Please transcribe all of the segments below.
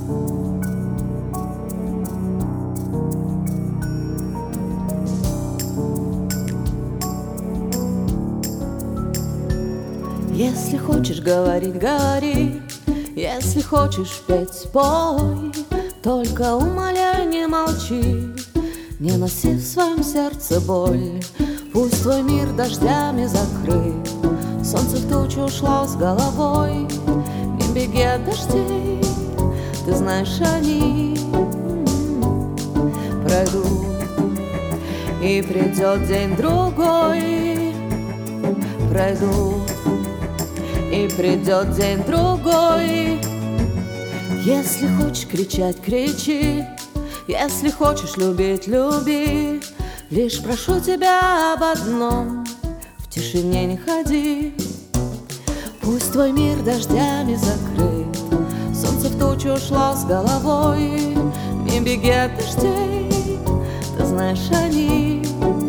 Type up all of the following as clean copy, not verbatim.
Если хочешь говорить, говори, если хочешь петь, пой. Только умоляй, не молчи, не носи в своем сердце боль. Пусть твой мир дождями закрыт, солнце в тучу ушло с головой. Не беги от дождей, ты знаешь, они пройдут, и придет день-другой. Пройдут, и придет день-другой. Если хочешь кричать, кричи, если хочешь любить, люби. Лишь прошу тебя об одном: в тишине не ходи. Пусть твой мир дождями закрыт, солнце в тучу ушло с головой. Не беги от дождей, ты знаешь, они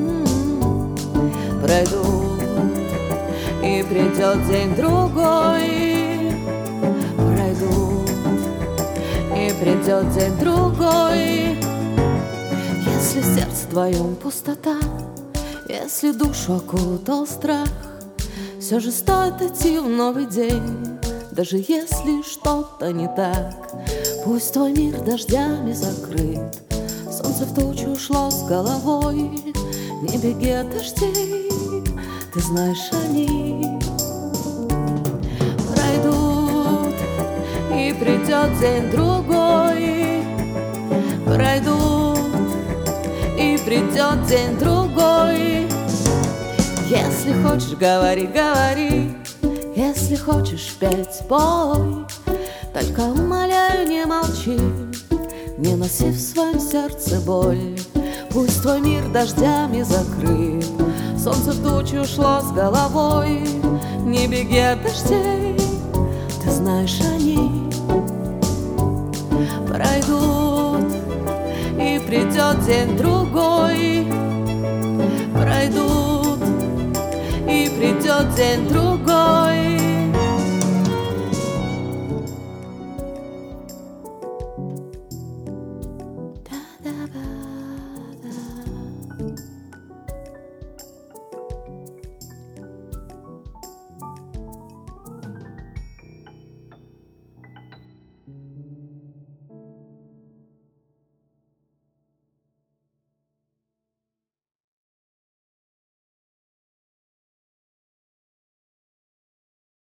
пройдут, и придет день-другой. Пройдут, и придет день-другой. Если в сердце твоем пустота, если душу окутал страх, все же стоит идти в новый день, даже если что-то не так. Пусть твой мир дождями закрыт, солнце в тучу ушло с головой. Не беги от дождей, ты знаешь, они пройдут, и придет день-другой. Пройдут, и придет день-другой. Если хочешь, говори, говори, если хочешь петь, пой. Только умоляю, не молчи, не носи в своем сердце боль. Пусть твой мир дождями закрыт, солнце в тучу ушло с головой. Не беги от дождей, ты знаешь, они пройдут, и придет день-другой. Пройдут, и придет день-другой.